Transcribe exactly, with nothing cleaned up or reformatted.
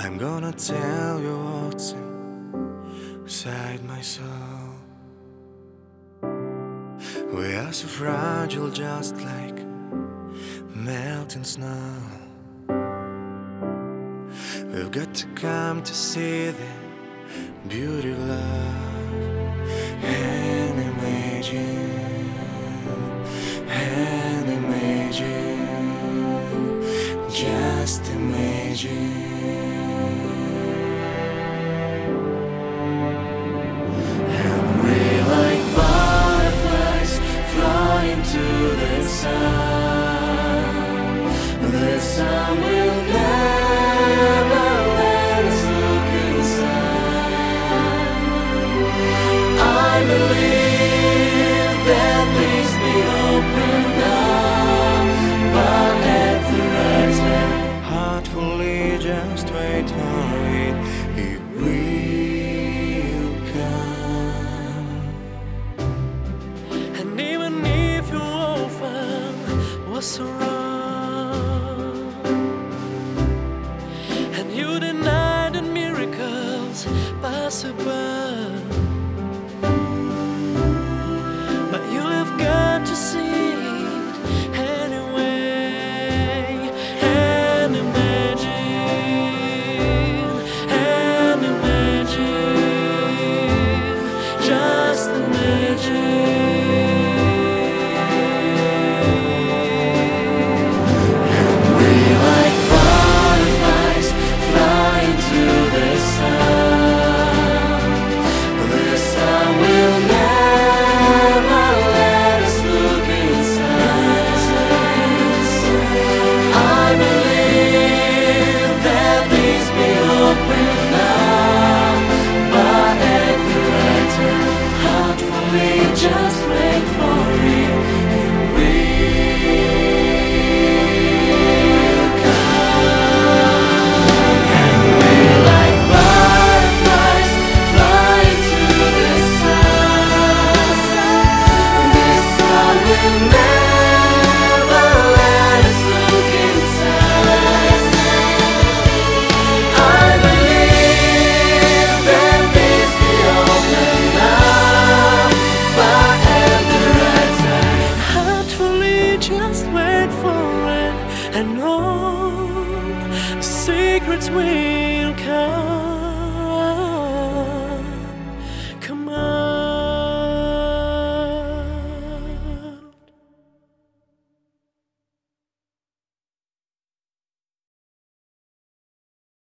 I'm gonna tell you what's inside my soul. We are so fragile, just like melting snow. We've got to come to see the beauty of love and imagine, and imagine, just imagine. And we like butterflies flying to the sun. The sun will never let us look inside. I believe that things be open up, but at the right time, heartfully just wait for it. It will come. And even if your orphan was so wrong, and you denied that miracles pass above, but you have got to see it anyway. And imagine, and imagine, just imagine. We like butterflies flying to the sun. The sun will never let us look inside. I believe that these be open now, but at the right time, heartfully just wait for it. It will come. And we like butterflies flying to the sun. The sun will never let us look inside. I believe that these be open now, but at the right time, Heartfully just wait for it, and all the secrets will come.